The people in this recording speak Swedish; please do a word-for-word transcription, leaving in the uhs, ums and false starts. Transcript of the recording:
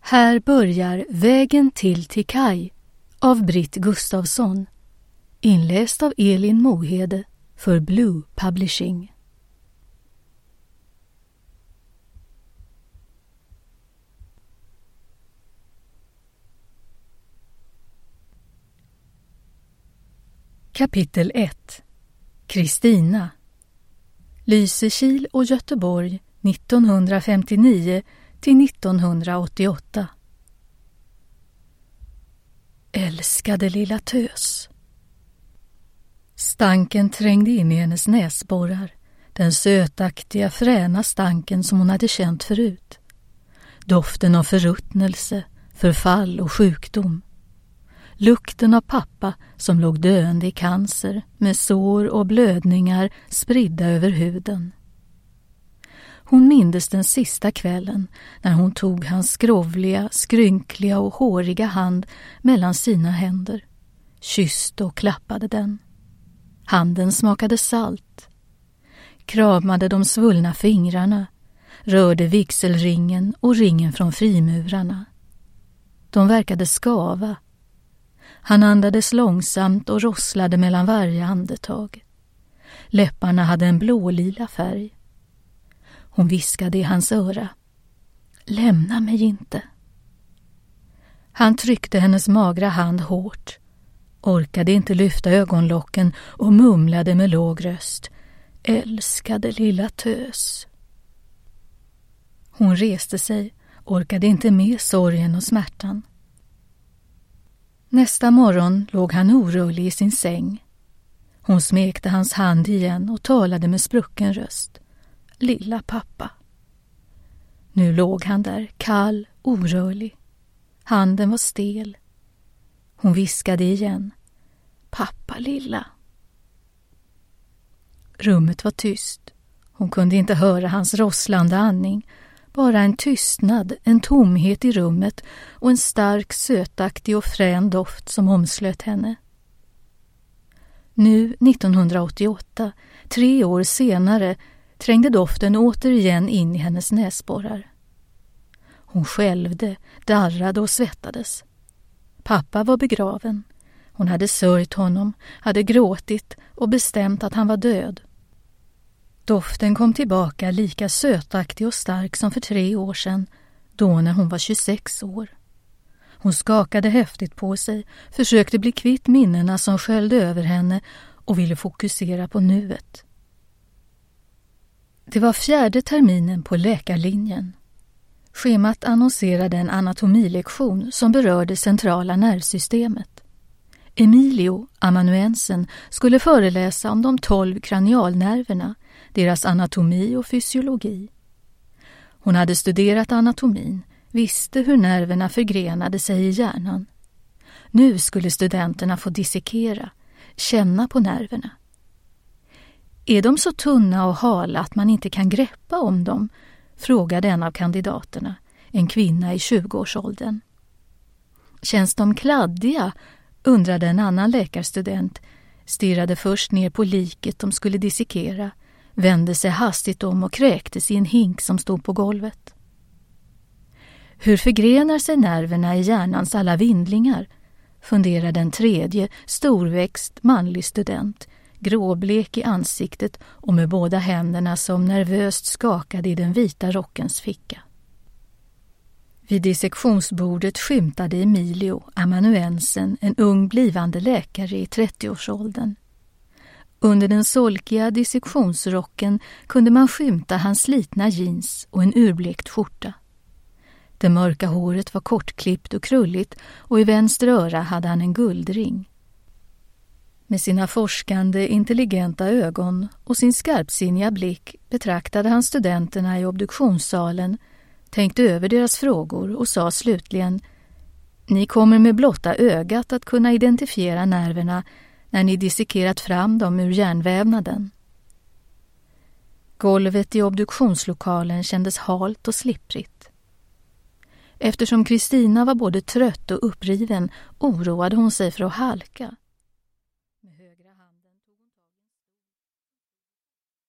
Här börjar Vägen till Tikaj av Britt Gustafsson, inläst av Elin Mohede för Blue Publishing. Kapitel ett. Kristina. Lysekil och Göteborg nittonhundrafemtionio till nittonhundraåttioåtta. Älskade lilla tös. Stanken trängde in i hennes näsborrar, den sötaktiga, fräna stanken som hon hade känt förut. Doften av förruttnelse, förfall och sjukdom. Lukten av pappa som låg döende i cancer med sår och blödningar spridda över huden. Hon mindes den sista kvällen när hon tog hans skrovliga, skrynkliga och håriga hand mellan sina händer, kysste och klappade den. Handen smakade salt. Kramade de svullna fingrarna, rörde vigselringen och ringen från frimurarna. De verkade skava. Han andades långsamt och rosslade mellan varje andetag. Läpparna hade en blålila färg. Hon viskade i hans öra. Lämna mig inte. Han tryckte hennes magra hand hårt, orkade inte lyfta ögonlocken och mumlade med låg röst. Älskade lilla tös. Hon reste sig, orkade inte med sorgen och smärtan. Nästa morgon låg han orörlig i sin säng. Hon smekte hans hand igen och talade med sprucken röst. Lilla pappa. Nu låg han där, kall, orörlig. Handen var stel. Hon viskade igen. Pappa lilla. Rummet var tyst. Hon kunde inte höra hans rosslande andning. Bara en tystnad, en tomhet i rummet och en stark, sötaktig och frän doft som omslöt henne. Nu, nittonhundraåttioåtta, tre år senare, trängde doften återigen in i hennes näsborrar. Hon skälvde, darrade och svettades. Pappa var begraven. Hon hade sörjt honom, hade gråtit och bestämt att han var död. Doften kom tillbaka lika sötaktig och stark som för tre år sedan, då när hon var tjugosex år. Hon skakade häftigt på sig, försökte bli kvitt minnena som sköljde över henne och ville fokusera på nuet. Det var fjärde terminen på läkarlinjen. Schemat annonserade en anatomilektion som berörde centrala nervsystemet. Emilio, amanuensen, skulle föreläsa om de tolv kranialnerverna, deras anatomi och fysiologi. Hon hade studerat anatomin, visste hur nerverna förgrenade sig i hjärnan. Nu skulle studenterna få dissekera, känna på nerverna. Är de så tunna och hala att man inte kan greppa om dem? Frågade en av kandidaterna, en kvinna i tjugoårsåldern. Känns de kladdiga? Undrade en annan läkarstudent, stirrade först ner på liket de skulle dissekera, vände sig hastigt om och kräktes i en hink som stod på golvet. Hur förgrenar sig nerverna i hjärnans alla vindlingar? Funderade en tredje, storväxt, manlig student, gråblek i ansiktet och med båda händerna som nervöst skakade i den vita rockens ficka. Vid dissektionsbordet skymtade Emilio, amanuensen, en ung blivande läkare i trettioårsåldern. Under den solkiga dissektionsrocken kunde man skymta hans slitna jeans och en urblekt skjorta. Det mörka håret var kortklippt och krulligt och i vänster öra hade han en guldring. Med sina forskande, intelligenta ögon och sin skarpsinniga blick betraktade han studenterna i obduktionssalen, tänkte över deras frågor och sa slutligen: Ni kommer med blotta ögat att kunna identifiera nerverna när ni dissekerat fram dem ur hjärnvävnaden. Golvet i obduktionslokalen kändes halt och slipprigt. Eftersom Kristina var både trött och uppriven oroade hon sig för att halka.